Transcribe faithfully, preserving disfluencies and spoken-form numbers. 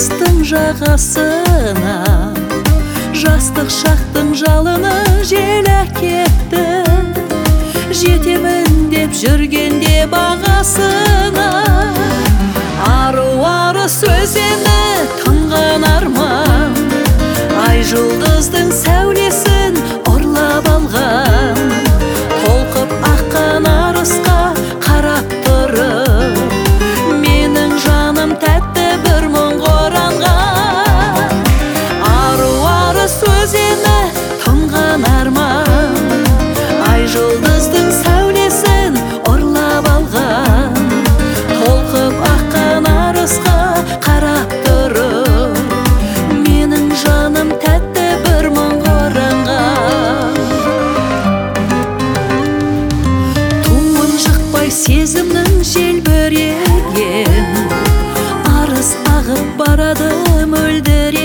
тастың жағасына, жастық шақтың жалыны жел әкетті. Жетемін деп жүргенде бағасына, ару-ары сөзені тұнған арман, ай жұлдыздың сәулесін ұрлап алған. Толқып аққан арысқа қарап тұрып, менің жаным тәтті бір мұңға оранған. Ару-ары сөзені тұнған арман, ай жұлдыздың сәулесін ұрлап алған. Толқып аққан арысқа қарап тұрып, менің жаным тәтті бір мұңға оранған. Туын жықпай сезімнің желбіреген, арыс ағып барады мөлдіреген.